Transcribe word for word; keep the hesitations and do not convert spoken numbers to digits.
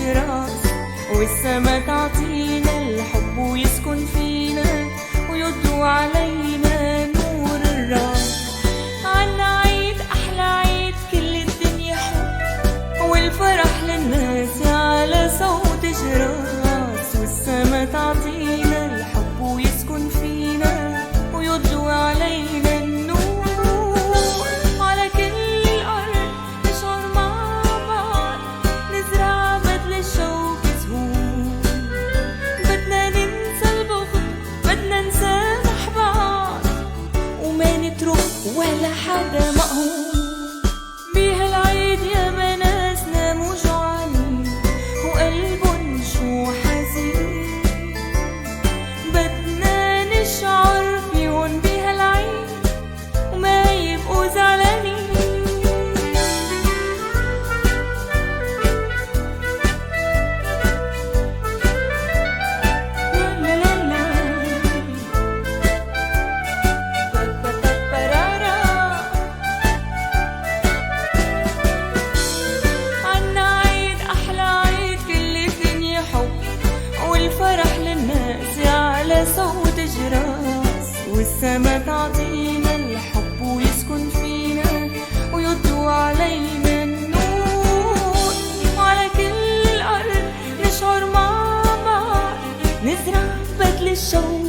تجراس، والسما تعطينا الحب ويسكن فينا ويضوي علينا نور الراس. عنا عيد أحلى عيد كل الدنيا حب، والفرح للناس على صوت جراس، والسما تعطينا الحب ويسكن فينا ويضوي علينا النور. على كل الأرض نشعر مع بعض، نزرع بدل الشوق زهور. بدنا ننسى البغض، بدنا نسامح بعض، وما نترك ولا حدا مقهور. بهالعيد يا ما ناس ناموا جوعانين وقلبن شو حزين، بدنا نشعر فيهن بهالعيد وما يبقوا زعلانين. لا لا لا عنا عيد أحلى عيد كل الدنيا حب، والفرح للناس على صوت جراس، والسما تعطينا الحب ويسكن فينا ويضوي علينا النور. وعلى كل الأرض نشعر مع بعض، نزرع بدل الشوق